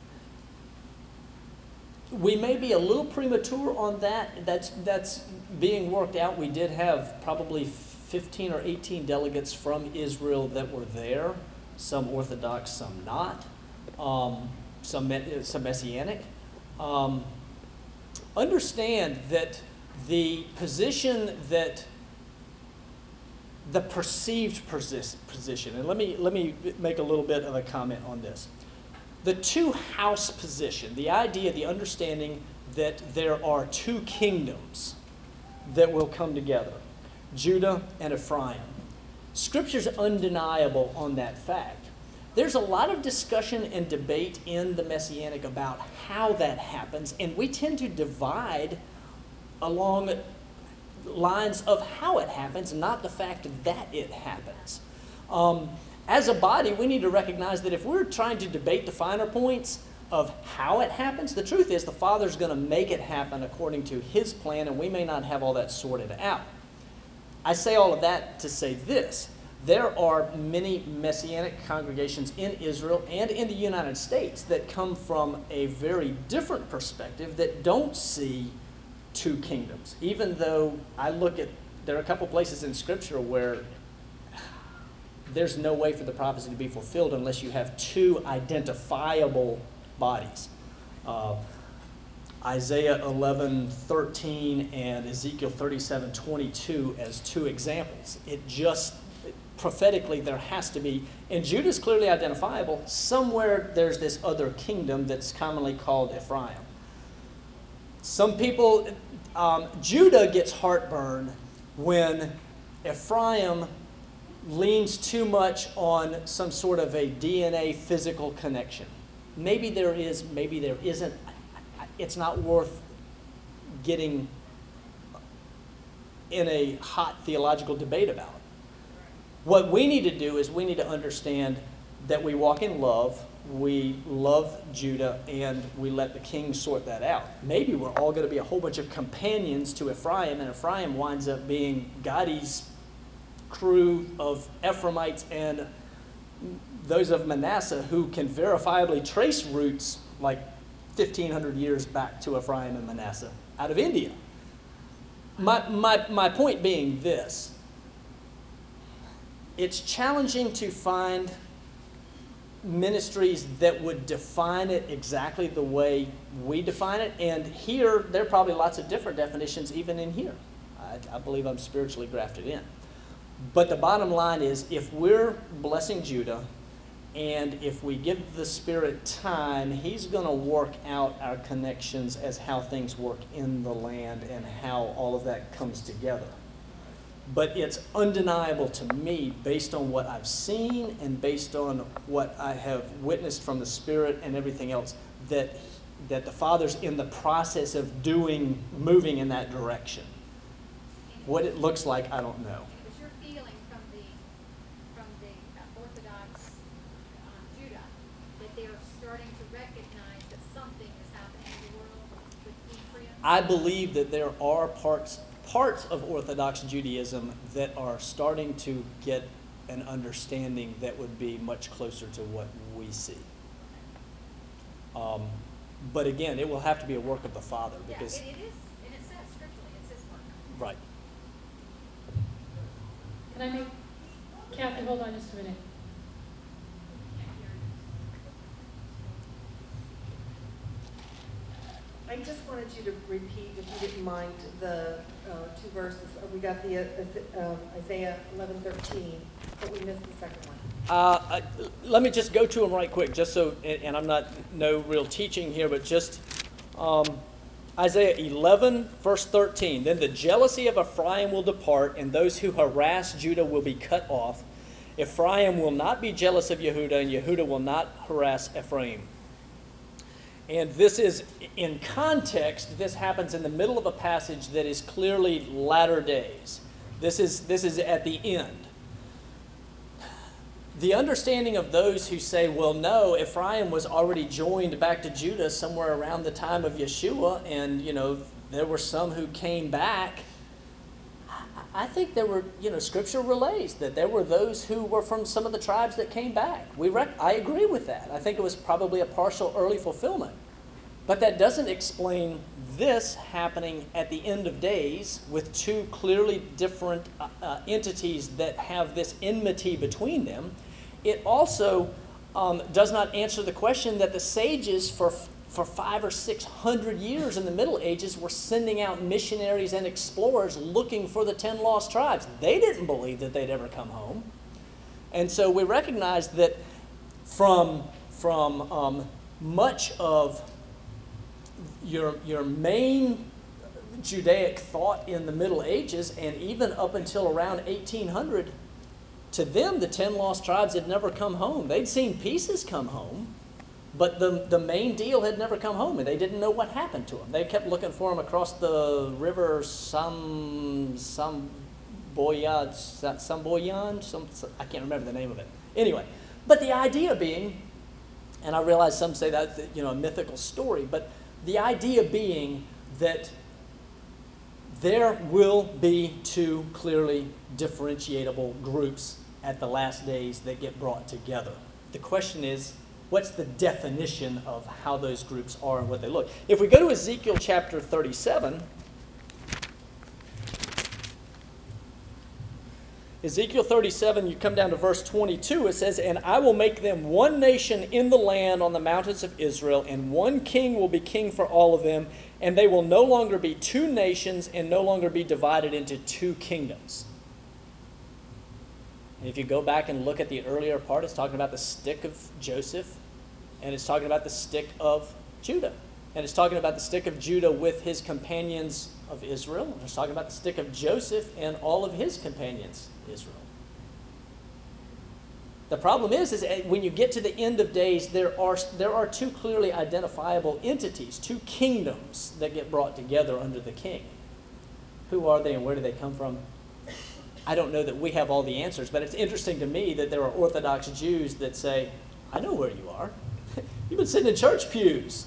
We may be a little premature on that. That's, that's being worked out. We did have probably fifteen or eighteen delegates from Israel that were there, some Orthodox, some not, um, some, some Messianic. Um, understand that the position that the perceived position, and let me, let me make a little bit of a comment on this. The two-house position, the idea, the understanding that there are two kingdoms that will come together, Judah and Ephraim. Scripture's undeniable on that fact. There's a lot of discussion and debate in the Messianic about how that happens, and we tend to divide along lines of how it happens, not the fact that it happens. Um, as a body, we need to recognize that if we're trying to debate the finer points of how it happens, the truth is the Father's going to make it happen according to His plan, and we may not have all that sorted out. I say all of that to say this. There are many Messianic congregations in Israel and in the United States that come from a very different perspective that don't see two kingdoms. Even though I look at, there are a couple places in Scripture where there's no way for the prophecy to be fulfilled unless you have two identifiable bodies. Uh, Isaiah eleven thirteen and Ezekiel thirty-seven twenty-two as two examples. It just, prophetically, there has to be, and Judah's clearly identifiable. Somewhere there's this other kingdom that's commonly called Ephraim. Some people, um, Judah gets heartburn when Ephraim leans too much on some sort of a D N A physical connection. Maybe there is, maybe there isn't. It's not worth getting in a hot theological debate about. What we need to do is we need to understand that we walk in love, we love Judah, and we let the king sort that out. Maybe we're all going to be a whole bunch of companions to Ephraim, and Ephraim winds up being Gadi's crew of Ephraimites and those of Manasseh who can verifiably trace roots like fifteen hundred years back to Ephraim and Manasseh out of India. My, my, my point being this. It's challenging to find ministries that would define it exactly the way we define it. And here, there are probably lots of different definitions even in here. I, I believe I'm spiritually grafted in. But the bottom line is, if we're blessing Judah, and if we give the Spirit time, He's going to work out our connections as how things work in the land and how all of that comes together. But it's undeniable to me, based on what I've seen and based on what I have witnessed from the Spirit and everything else, that, that the Father's in the process of doing, moving in that direction. What it looks like, I don't know. But you're feeling from the from the uh, Orthodox uh, Judah that they are starting to recognize that something is happening in the world with Ephraim? I believe that there are parts parts of Orthodox Judaism that are starting to get an understanding that would be much closer to what we see. Um, but again, it will have to be a work of the Father, because yeah, it, it is, and it says scripturally, it's His work. right. Can I make, Kathy, hold on just a minute. I just wanted you to repeat, if you didn't mind, the uh, two verses. Uh, We got the uh, um, Isaiah eleven thirteen, but we missed the second one. Uh, I, let me just go to them right quick, just so, and, and I'm not, no real teaching here, but just um, Isaiah eleven, verse thirteen. Then the jealousy of Ephraim will depart, and those who harass Judah will be cut off. Ephraim will not be jealous of Yehudah, and Yehudah will not harass Ephraim. And this is, in context, this happens in the middle of a passage that is clearly latter days. This is, this is at the end. The understanding of those who say, well, no, Ephraim was already joined back to Judah somewhere around the time of Yeshua, and, you know, there were some who came back. I think there were, you know, Scripture relays that there were those who were from some of the tribes that came back. We rec- I agree with that. I think it was probably a partial early fulfillment. But that doesn't explain this happening at the end of days with two clearly different uh, uh, entities that have this enmity between them. It also um, does not answer the question that the sages for for five or six hundred years in the Middle Ages were sending out missionaries and explorers looking for the ten lost tribes. They didn't believe that they'd ever come home. And so we recognize that from, from um, much of your, your main Judaic thought in the Middle Ages, and even up until around eighteen hundred, to them the ten lost tribes had never come home. They'd seen pieces come home, but the, the main deal had never come home, and they didn't know what happened to them. They kept looking for them across the river Sam, Sam Boyad, Samboyan, some, I can't remember the name of it. Anyway, but the idea being, and I realize some say that's, you know, a mythical story, but the idea being that there will be two clearly differentiatable groups at the last days that get brought together. The question is, what's the definition of how those groups are and what they look? If we go to Ezekiel chapter thirty-seven, Ezekiel thirty-seven, you come down to verse twenty-two, it says, "And I will make them one nation in the land on the mountains of Israel, and one king will be king for all of them, and they will no longer be two nations and no longer be divided into two kingdoms." And if you go back and look at the earlier part, it's talking about the stick of Joseph, and it's talking about the stick of Judah. And it's talking about the stick of Judah with his companions of Israel. And it's talking about the stick of Joseph and all of his companions, Israel. The problem is, is when you get to the end of days, there are, there are two clearly identifiable entities, two kingdoms that get brought together under the king. Who are they and where do they come from? I don't know that we have all the answers, but it's interesting to me that there are Orthodox Jews that say, I know where you are. You've been sitting in church pews.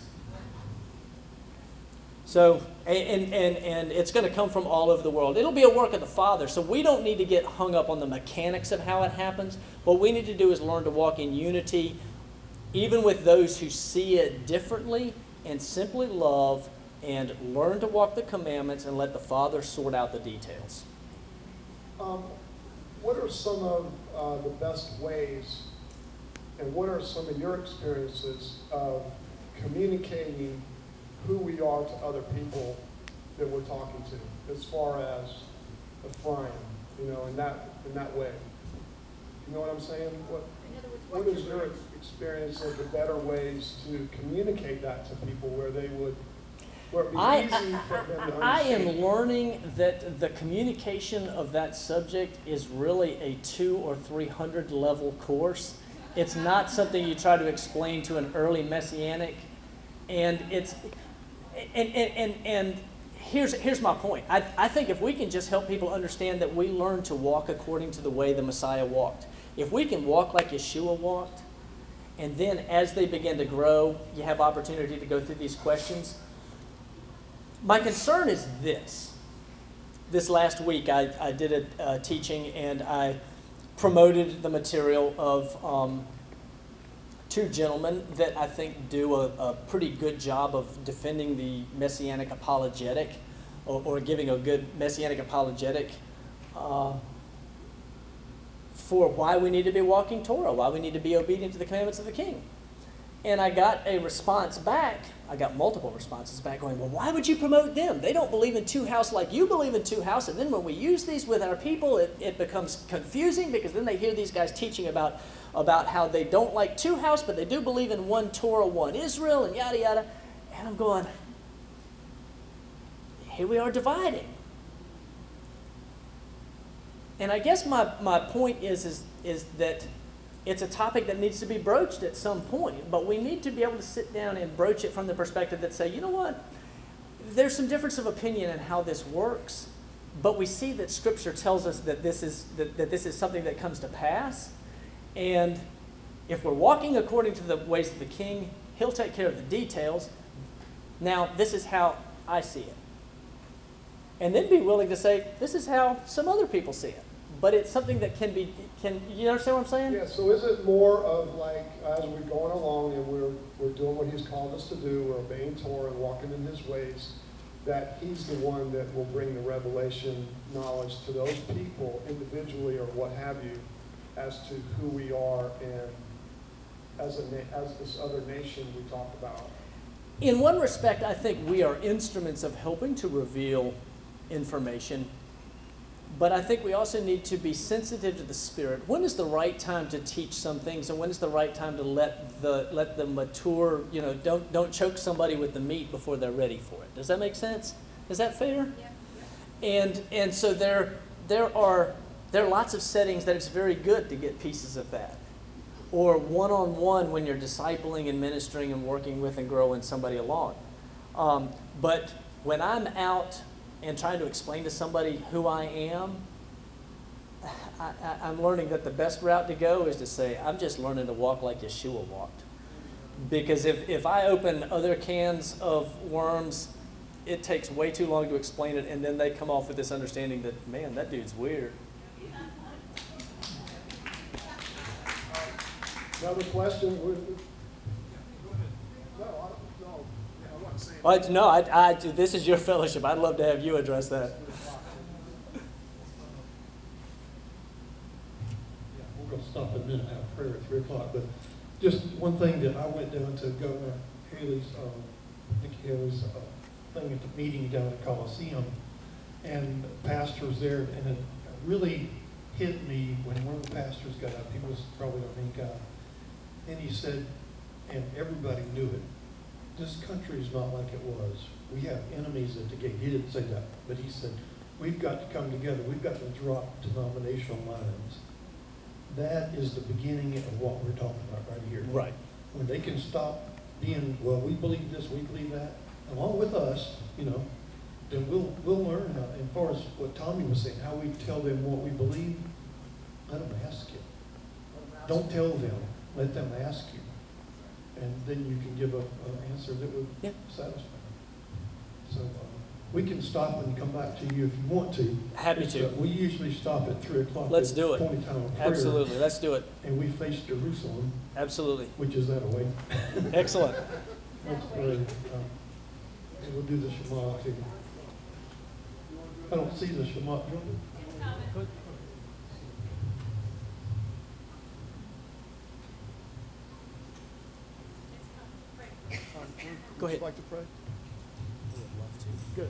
So, and, and, and it's going to come from all over the world. It'll be a work of the Father, so we don't need to get hung up on the mechanics of how it happens. What we need to do is learn to walk in unity, even with those who see it differently, and simply love and learn to walk the commandments and let the Father sort out the details. Um, what are some of uh, the best ways, and what are some of your experiences of communicating who we are to other people that we're talking to, as far as Ephraim, you know, in that in that way? You know what I'm saying? What In other words, what what's is your your experience of the better ways to communicate that to people where they would, where it'd be I, easy for them to understand? I, I am learning that the communication of that subject is really a two or three hundred level course. It's not something you try to explain to an early Messianic, and it's and and and, and here's here's my point. I I think if we can just help people understand that we learn to walk according to the way the Messiah walked. If we can walk like Yeshua walked, and then as they begin to grow, you have opportunity to go through these questions. My concern is this. This last week, I, I did a uh, teaching, and I promoted the material of um, two gentlemen that I think do a, a pretty good job of defending the Messianic apologetic, or, or giving a good Messianic apologetic uh, for why we need to be walking Torah, why we need to be obedient to the commandments of the King. And I got a response back. I got multiple responses back going, well, why would you promote them? They don't believe in two house like you believe in two house. And then when we use these with our people, it, it becomes confusing, because then they hear these guys teaching about, about how they don't like two house, but they do believe in one Torah, one Israel, and yada, yada. And I'm going, here we are dividing. And I guess my, my point is, is, is that it's a topic that needs to be broached at some point, but we need to be able to sit down and broach it from the perspective that say, you know what, there's some difference of opinion in how this works, but we see that Scripture tells us that this is that, that this is something that comes to pass, and if we're walking according to the ways of the King, He'll take care of the details. Now, this is how I see it. And then be willing to say, this is how some other people see it. But it's something that can be, can you understand what I'm saying? Yeah, so is it more of like, as we're going along and we're, we're doing what He's called us to do, we're obeying Torah and walking in His ways, that He's the one that will bring the revelation knowledge to those people individually or what have you as to who we are and as, a, na- as this other nation we talked about? In one respect, I think we are instruments of helping to reveal information, but I think we also need to be sensitive to the Spirit. When is the right time to teach some things, and when is the right time to let the let them mature? You know, don't don't choke somebody with the meat before they're ready for it. Does that make sense? Is that fair? Yeah. And and so there there are there are lots of settings that it's very good to get pieces of that, or one-on-one when you're discipling and ministering and working with and growing somebody along. Um, but when I'm out and trying to explain to somebody who I am, I, I, I'm learning that the best route to go is to say, I'm just learning to walk like Yeshua walked. Because if, if I open other cans of worms, it takes way too long to explain it, and then they come off with this understanding that, man, that dude's weird. Another question? Would- No, I don't, no, I wasn't saying. Well, no, I, I, this is your fellowship. I'd love to have you address that. Yeah, we're going to stop in a minute, have prayer at three o'clock, but just one thing that I went down to Governor Haley's, um, Nikki Haley's uh, thing at the meeting down at Coliseum, and the pastor was there, and it really hit me when one of the pastors got up. He was probably our main guy, and he said, and everybody knew it, this country is not like it was. We have enemies at the gate. He didn't say that, but he said, we've got to come together. We've got to drop denominational lines. That is the beginning of what we're talking about right here. Right. When they can stop being, well, we believe this, we believe that, along with us, you know, then we'll we'll learn how, as far as what Tommy was saying, how we tell them what we believe. Let them ask you. Don't tell them. Let them ask you. And then you can give a, an answer that would Yeah. satisfy them. So uh, we can stop and come back to you if you want to. Happy It's, to. uh, we usually stop at three o'clock. Let's at do it. Appointed time of prayer. Absolutely. Let's do it. And we face Jerusalem, Absolutely. which is that away. Excellent. Let's pray. Um, and we'll do the Shema too. I don't see the Shema. Do you want to- Go ahead. Would you like to pray? Good.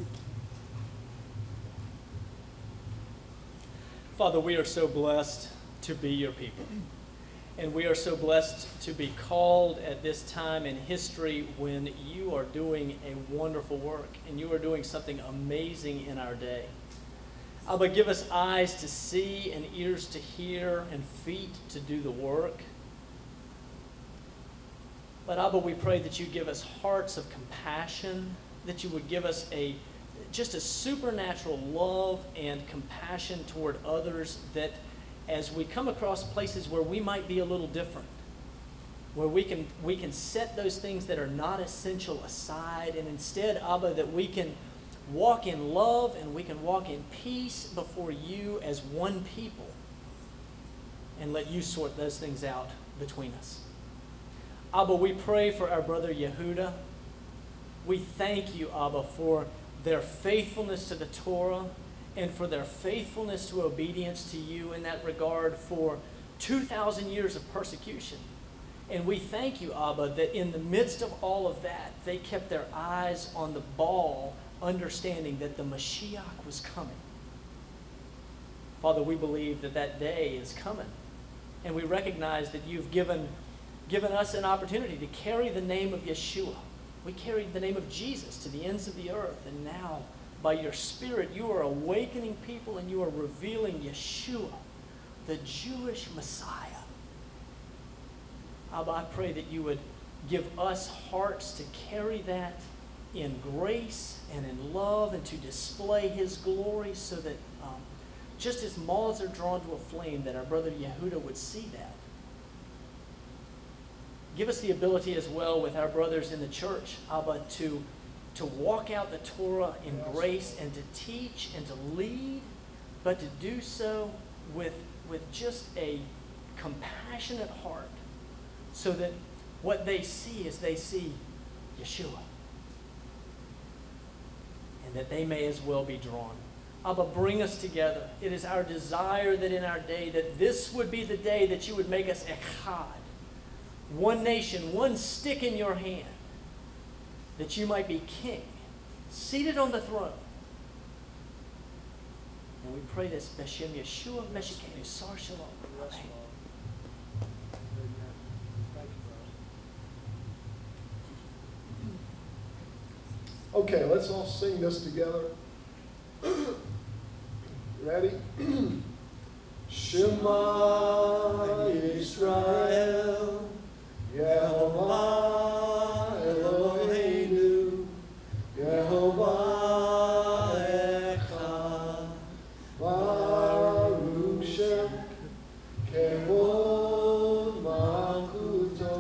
Father, we are so blessed to be your people. And we are so blessed to be called at this time in history when you are doing a wonderful work and you are doing something amazing in our day. Abba, give us eyes to see and ears to hear and feet to do the work. But Abba, we pray that you give us hearts of compassion, that you would give us a just a supernatural love and compassion toward others, that as we come across places where we might be a little different, where we can we can set those things that are not essential aside, and instead, Abba, that we can walk in love and we can walk in peace before you as one people, and let you sort those things out between us. Abba, we pray for our brother Yehuda. We thank you, Abba, for their faithfulness to the Torah and for their faithfulness to obedience to you in that regard for two thousand years of persecution. And we thank you, Abba, that in the midst of all of that, they kept their eyes on the ball, understanding that the Mashiach was coming. Father, we believe that that day is coming. And we recognize that you've given, given us an opportunity to carry the name of Yeshua. We carried the name of Jesus to the ends of the earth, and now, by your Spirit, you are awakening people and you are revealing Yeshua, the Jewish Messiah, Abba, I pray that you would give us hearts to carry that in grace and in love and to display his glory so that um, just as moths are drawn to a flame, that our brother Yehuda would see that. Give us the ability as well with our brothers in the church, Abba, to, to walk out the Torah in grace and to teach and to lead, but to do so with, with just a compassionate heart so that what they see is they see Yeshua. And that they may as well be drawn. Abba, bring us together. It is our desire that in our day, that this would be the day that you would make us echad, one nation, one stick in your hand, that you might be king, seated on the throne. And we pray this, Beshem Yeshua Meshikenu, Sar Shalom. Amen. Okay, let's all sing this together. Ready? Shema Yisrael, Yehovah Eloheinu, Yehovah Echad, Baruch Shem, Kevod Malchuto,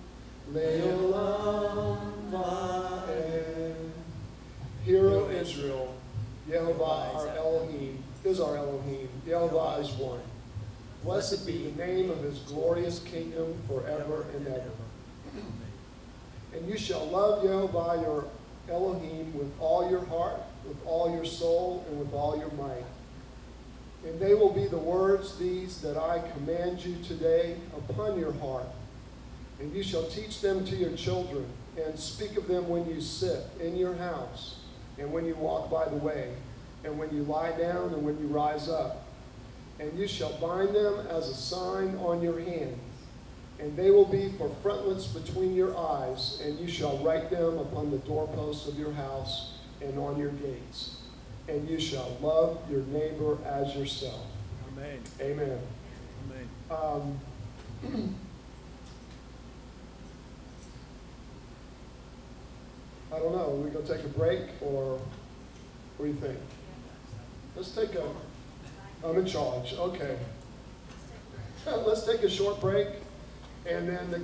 Leolam Va'ed. Hear, O Israel, Yehovah our Elohim is our Elohim. Yehovah is one. Blessed be the name of his glorious kingdom forever and ever. And you shall love Yehovah your Elohim with all your heart, with all your soul, and with all your might. And they will be the words these that I command you today upon your heart. And you shall teach them to your children, and speak of them when you sit in your house, and when you walk by the way, and when you lie down, and when you rise up. And you shall bind them as a sign on your hand, and they will be for frontlets between your eyes, and you shall write them upon the doorposts of your house and on your gates. And you shall love your neighbor as yourself. Amen. Amen. Amen. Um, I don't know, are we going to take a break, or what do you think? Let's take a, I'm in charge, okay. Let's take a short break, and then the